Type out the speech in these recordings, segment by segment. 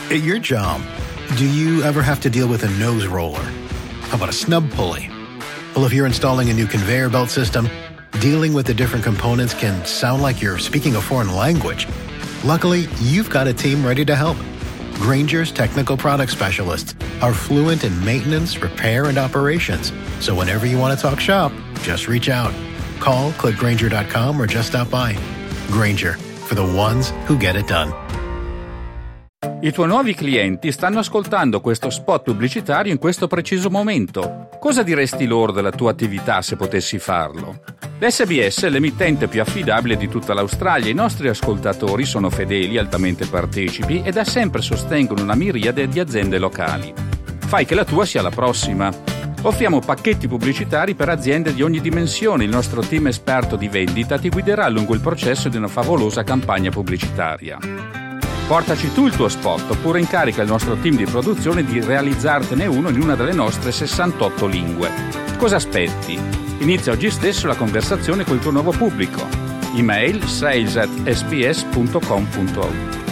At your job, do you ever have to deal with a nose roller? How about a snub pulley? Well, if you're installing a new conveyor belt system, dealing with the different components can sound like you're speaking a foreign language. Luckily, you've got a team ready to help. Grainger's technical product specialists are fluent in maintenance, repair, and operations. So whenever you want to talk shop, just reach out. Call, click Grainger.com, or just stop by. Grainger, for the ones who get it done. I tuoi nuovi clienti stanno ascoltando questo spot pubblicitario in questo preciso momento. Cosa diresti loro della tua attività se potessi farlo? L'SBS è l'emittente più affidabile di tutta l'Australia. I nostri ascoltatori sono fedeli, altamente partecipi e da sempre sostengono una miriade di aziende locali. Fai che la tua sia la prossima. Offriamo pacchetti pubblicitari per aziende di ogni dimensione. Il nostro team esperto di vendita ti guiderà lungo il processo di una favolosa campagna pubblicitaria. Portaci tu il tuo spot oppure incarica il nostro team di produzione di realizzartene uno in una delle nostre 68 lingue. Cosa aspetti? Inizia oggi stesso la conversazione col tuo nuovo pubblico. Email sales@sbs.com.au.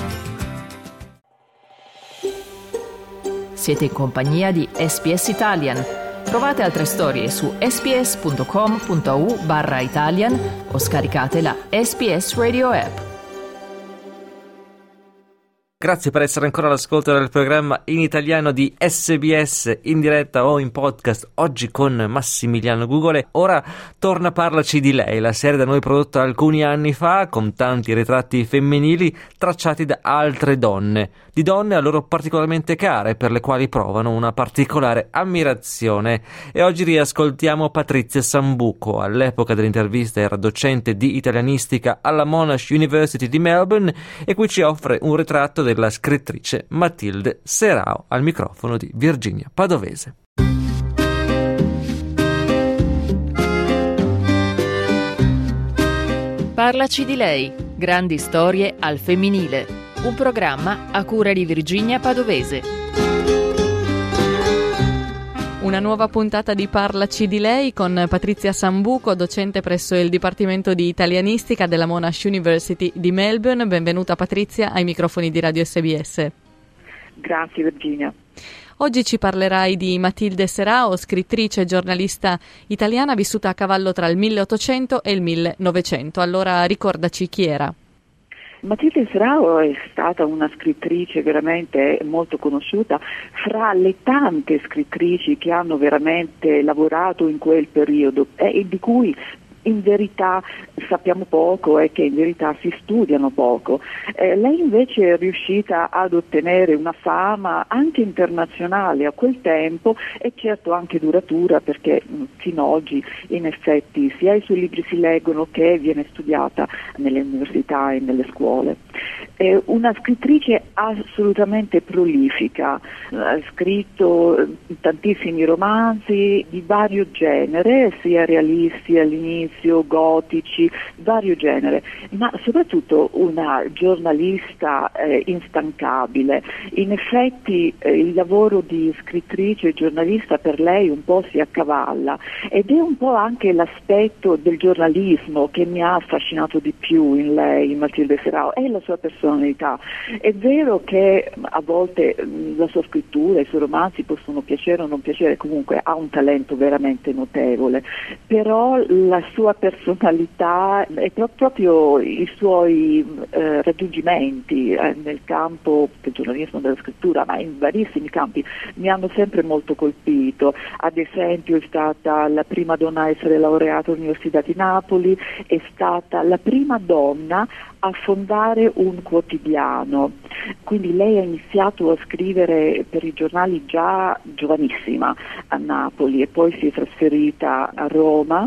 Siete in compagnia di SBS Italian. Trovate altre storie su sbs.com.au/Italian o scaricate la SBS Radio app. Grazie per essere ancora all'ascolto del programma in italiano di SBS, in diretta o in podcast, oggi con Massimiliano Gugole. Ora torna Parlaci di lei, la serie da noi prodotta alcuni anni fa, con tanti ritratti femminili tracciati da altre donne, di donne a loro particolarmente care, per le quali provano una particolare ammirazione. E oggi riascoltiamo Patrizia Sambuco. All'epoca dell'intervista era docente di italianistica alla Monash University di Melbourne e qui ci offre un ritratto della scrittrice Matilde Serao al microfono di Virginia Padovese. Parlaci di lei, grandi storie al femminile, un programma a cura di Virginia Padovese. Una nuova puntata di Parlaci di lei con Patrizia Sambuco, docente presso il Dipartimento di Italianistica della Monash University di Melbourne. Benvenuta Patrizia ai microfoni di Radio SBS. Grazie Virginia. Oggi ci parlerai di Matilde Serao, scrittrice e giornalista italiana vissuta a cavallo tra il 1800 e il 1900. Allora ricordaci chi era. Matilde Serao è stata una scrittrice veramente molto conosciuta fra le tante scrittrici che hanno veramente lavorato in quel periodo e di cui in verità sappiamo poco e che in verità si studiano poco. Lei invece è riuscita ad ottenere una fama anche internazionale a quel tempo e certo anche duratura, perché fino ad oggi in effetti sia i suoi libri si leggono che viene studiata nelle università e nelle scuole. È una scrittrice assolutamente prolifica, ha scritto tantissimi romanzi di vario genere, sia realisti all'inizio, gotici, vario genere, ma soprattutto una giornalista instancabile. In effetti il lavoro di scrittrice e giornalista per lei un po' si accavalla ed è un po' anche l'aspetto del giornalismo che mi ha affascinato di più in lei, in Matilde Serao, è la sua personalità. È vero che a volte la sua scrittura, i suoi romanzi possono piacere o non piacere, comunque ha un talento veramente notevole, però la sua personalità e proprio i suoi raggiungimenti nel campo del giornalismo, della scrittura, ma in varissimi campi, mi hanno sempre molto colpito. Ad esempio è stata la prima donna a essere laureata all'Università di Napoli, è stata la prima donna a fondare un quotidiano, quindi lei ha iniziato a scrivere per i giornali già giovanissima a Napoli e poi si è trasferita a Roma.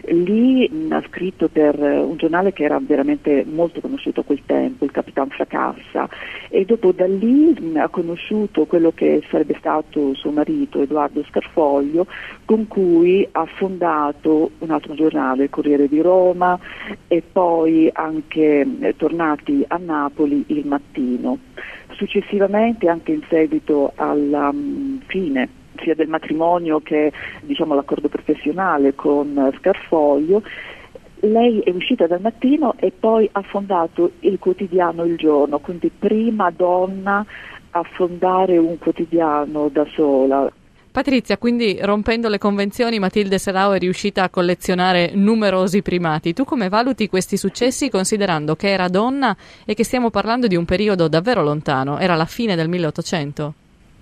Lì ha scritto per un giornale che era veramente molto conosciuto a quel tempo, il Capitan Fracassa, e dopo da lì ha conosciuto quello che sarebbe stato suo marito Edoardo Scarfoglio, con cui ha fondato un altro giornale, il Corriere di Roma, e poi anche tornati a Napoli il Mattino. Successivamente, anche in seguito alla fine sia del matrimonio che l'accordo professionale con Scarfoglio, lei è uscita dal Mattino e poi ha fondato il quotidiano Il Giorno, quindi prima donna affondare un quotidiano da sola. Patrizia, quindi rompendo le convenzioni, Matilde Serao è riuscita a collezionare numerosi primati. Tu come valuti questi successi considerando che era donna e che stiamo parlando di un periodo davvero lontano? Era la fine del 1800?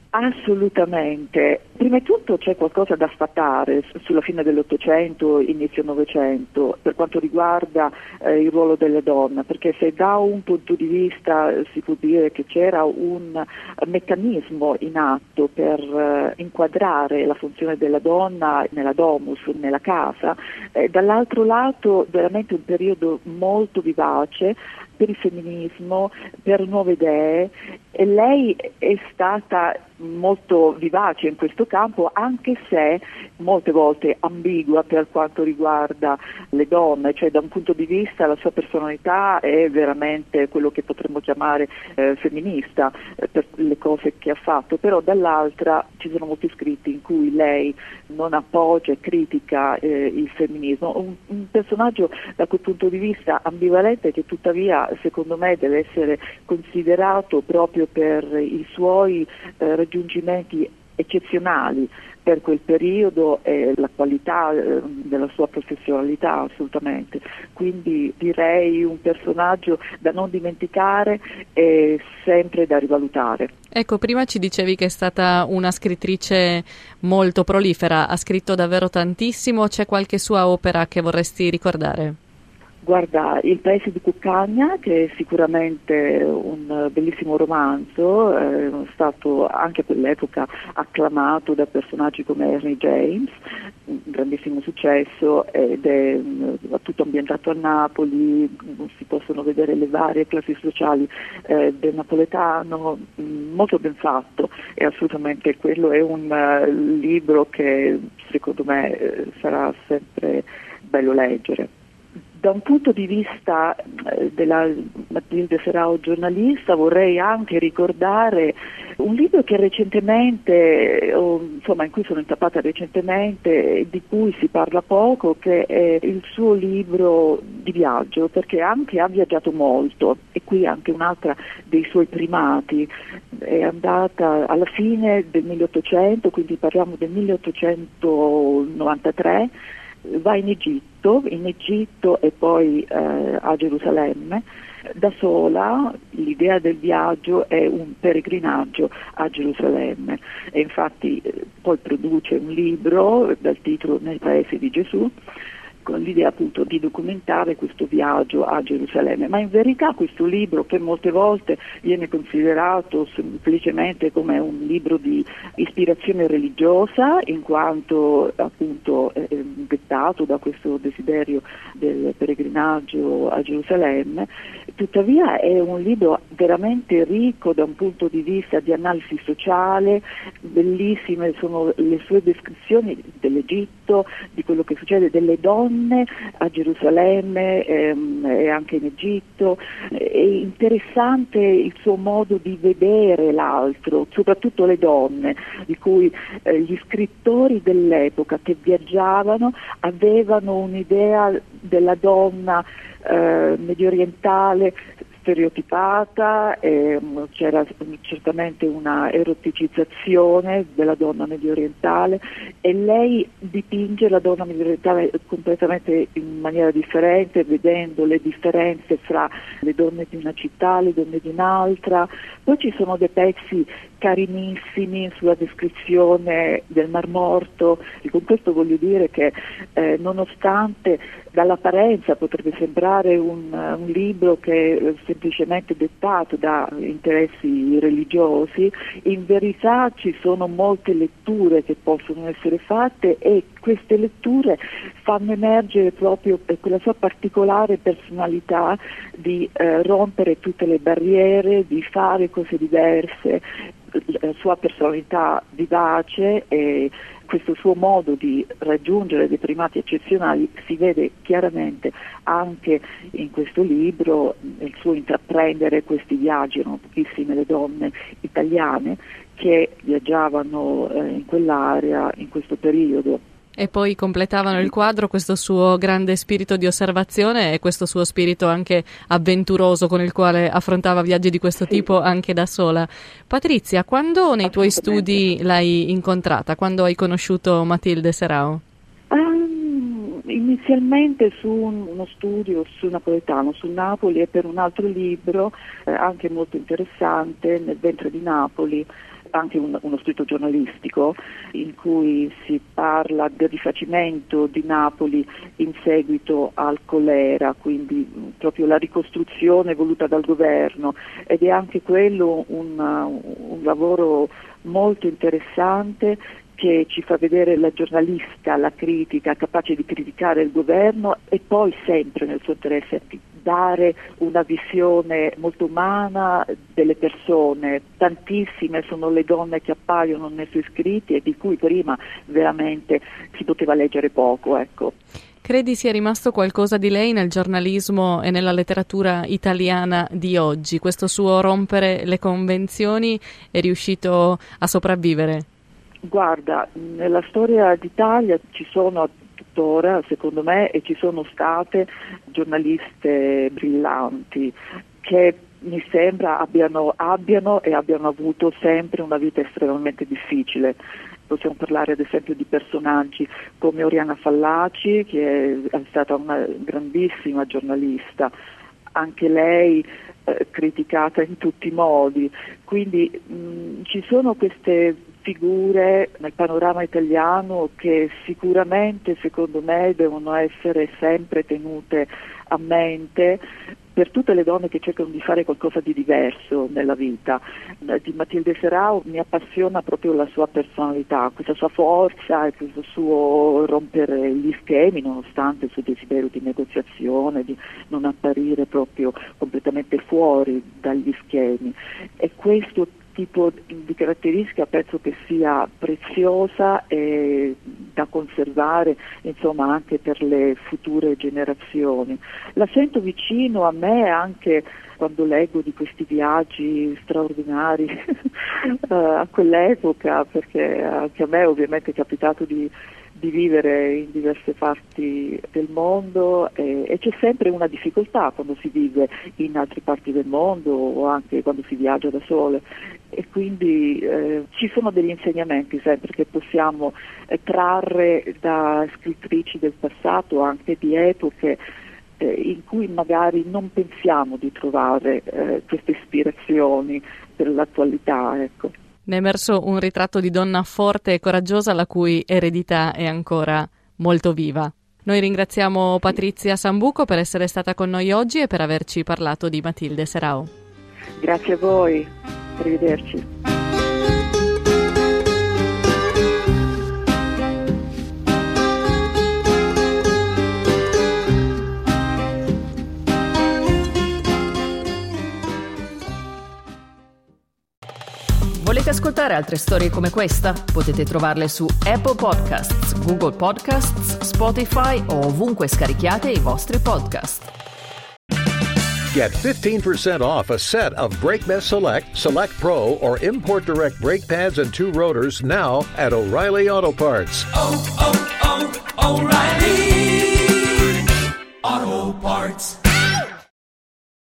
Assolutamente. Prima di tutto c'è qualcosa da sfatare sulla fine dell'Ottocento, inizio Novecento, per quanto riguarda il ruolo delle donne, perché se da un punto di vista si può dire che c'era un meccanismo in atto per inquadrare la funzione della donna nella domus, nella casa, dall'altro lato veramente un periodo molto vivace per il femminismo, per nuove idee, e lei è stata molto vivace in questo campo, anche se molte volte ambigua per quanto riguarda le donne, cioè da un punto di vista la sua personalità è veramente quello che potremmo chiamare femminista per le cose che ha fatto, però dall'altra ci sono molti scritti in cui lei non appoggia e critica il femminismo, un personaggio da quel punto di vista ambivalente che tuttavia secondo me deve essere considerato proprio per i suoi raggiungimenti eccezionali per quel periodo e la qualità della sua professionalità assolutamente, quindi direi un personaggio da non dimenticare e sempre da rivalutare. Ecco, prima ci dicevi che è stata una scrittrice molto prolifera, ha scritto davvero tantissimo, c'è qualche sua opera che vorresti ricordare? Guarda, Il paese di Cuccagna, che è sicuramente un bellissimo romanzo, è stato anche per l'epoca acclamato da personaggi come Henry James, un grandissimo successo, ed è tutto ambientato a Napoli, si possono vedere le varie classi sociali del napoletano, molto ben fatto, e assolutamente quello è un libro che secondo me sarà sempre bello leggere. Da un punto di vista della Matilde Serao giornalista vorrei anche ricordare un libro che recentemente, in cui sono intappata recentemente, di cui si parla poco, che è il suo libro di viaggio, perché anche ha viaggiato molto, e qui anche un'altra dei suoi primati. È andata alla fine del 1800, quindi parliamo del 1893, va in Egitto e poi a Gerusalemme da sola. L'idea del viaggio è un peregrinaggio a Gerusalemme e infatti poi produce un libro dal titolo Nel paese di Gesù, con l'idea appunto di documentare questo viaggio a Gerusalemme, ma in verità questo libro, che molte volte viene considerato semplicemente come un libro di ispirazione religiosa, in quanto appunto dettato da questo desiderio del peregrinaggio a Gerusalemme, tuttavia è un libro veramente ricco da un punto di vista di analisi sociale, bellissime sono le sue descrizioni dell'Egitto, di quello che succede, delle donne a Gerusalemme e anche in Egitto. È interessante il suo modo di vedere l'altro, soprattutto le donne, di cui gli scrittori dell'epoca che viaggiavano avevano un'idea della donna medio orientale stereotipata, c'era certamente una eroticizzazione della donna medio orientale, e lei dipinge la donna medio orientale completamente in maniera differente, vedendo le differenze fra le donne di una città, le donne di un'altra. Poi ci sono dei pezzi carinissimi sulla descrizione del Mar Morto, e con questo voglio dire che nonostante dall'apparenza potrebbe sembrare un libro che è semplicemente dettato da interessi religiosi, in verità ci sono molte letture che possono essere fatte, e queste letture fanno emergere proprio quella sua particolare personalità di rompere tutte le barriere, di fare cose diverse, la sua personalità vivace e questo suo modo di raggiungere dei primati eccezionali si vede chiaramente anche in questo libro, nel suo intraprendere questi viaggi. Erano pochissime le donne italiane che viaggiavano in quell'area in questo periodo. E poi completavano il quadro questo suo grande spirito di osservazione e questo suo spirito anche avventuroso con il quale affrontava viaggi di questo tipo anche da sola. Patrizia, quando nei tuoi studi l'hai incontrata? Quando hai conosciuto Matilde Serao? Inizialmente su uno studio sul napoletano, su Napoli, e per un altro libro anche molto interessante, Nel ventre di Napoli, anche uno studio giornalistico in cui si parla del rifacimento di Napoli in seguito al colera, quindi proprio la ricostruzione voluta dal governo, ed è anche quello un lavoro molto interessante che ci fa vedere la giornalista, la critica, capace di criticare il governo e poi sempre nel suo interesse di dare una visione molto umana delle persone. Tantissime sono le donne che appaiono nei suoi scritti e di cui prima veramente si poteva leggere poco, ecco. Credi sia rimasto qualcosa di lei nel giornalismo e nella letteratura italiana di oggi? Questo suo rompere le convenzioni è riuscito a sopravvivere? Guarda, nella storia d'Italia ci sono tuttora, secondo me, e ci sono state giornaliste brillanti che mi sembra abbiano e abbiano avuto sempre una vita estremamente difficile. Possiamo parlare ad esempio di personaggi come Oriana Fallaci, che è stata una grandissima giornalista, anche lei criticata in tutti i modi. Quindi ci sono queste figure nel panorama italiano che sicuramente, secondo me, devono essere sempre tenute a mente per tutte le donne che cercano di fare qualcosa di diverso nella vita. Di Matilde Serao mi appassiona proprio la sua personalità, questa sua forza e questo suo rompere gli schemi nonostante il suo desiderio di negoziazione, di non apparire proprio completamente fuori dagli schemi. E questo tipo di caratteristica penso che sia preziosa e da conservare, insomma, anche per le future generazioni. La sento vicino a me anche quando leggo di questi viaggi straordinari a quell'epoca, perché anche a me ovviamente è capitato di vivere in diverse parti del mondo e c'è sempre una difficoltà quando si vive in altre parti del mondo o anche quando si viaggia da sole, e quindi ci sono degli insegnamenti sempre che possiamo trarre da scrittrici del passato, anche di epoche in cui magari non pensiamo di trovare queste ispirazioni per l'attualità, ecco. Ne è emerso un ritratto di donna forte e coraggiosa la cui eredità è ancora molto viva. Noi ringraziamo Patrizia Sambuco per essere stata con noi oggi e per averci parlato di Matilde Serao. Grazie a voi, arrivederci. Volete ascoltare altre storie come questa? Potete trovarle su Apple Podcasts, Google Podcasts, Spotify o ovunque scarichiate i vostri podcast. Get 15% off a set of BrakeMess Select, Select Pro, or Import Direct brake pads and 2 rotors now at O'Reilly Auto Parts. O'Reilly Auto Parts.